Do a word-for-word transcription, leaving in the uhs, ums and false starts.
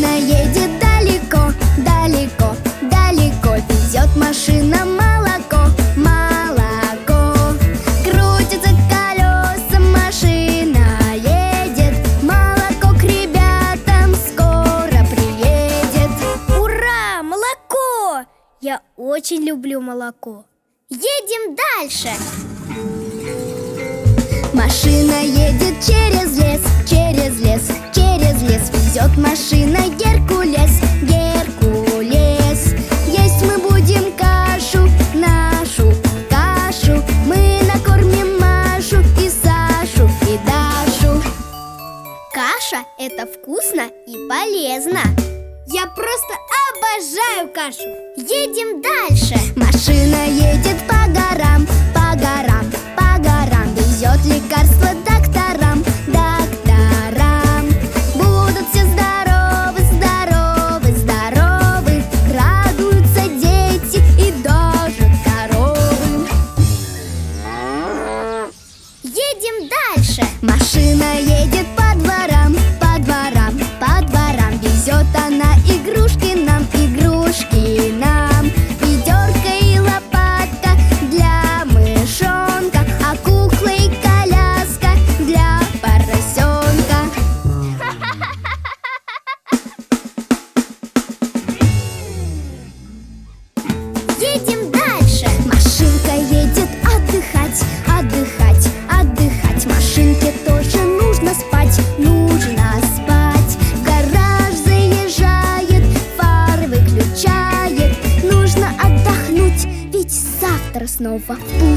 Машина едет далеко, далеко, далеко. Везет машина молоко, молоко. Крутятся колеса, машина едет. Молоко к ребятам скоро приедет. Ура! Молоко! Я очень люблю молоко. Едем дальше. Машина едет через лес, через лес, через лес. Везет машина Геркулес, Геркулес. Есть мы будем кашу, нашу кашу. Мы накормим Машу и Сашу и Дашу. Каша – это вкусно и полезно. Я просто обожаю кашу. Едем дальше. Машина едет по горам, по горам, по горам. Везет лекарства докторам, докторам. Будут все здоровы, здоровы, здоровы. Радуются дети и даже коровы. Едем дальше. Машина едет по дворам, по дворам, по дворам. Везет она игрушки нам, игрушки нам. Ведерко и лопатка для мышонка, а кукла и коляска для поросенка. Едем дальше. Машинка едет отдыхать, отдыхать, отдыхать. Машинке тоже нужно спать, нужно спать. В гараж заезжает, фары выключает. Нужно отдохнуть, ведь завтра снова в путь.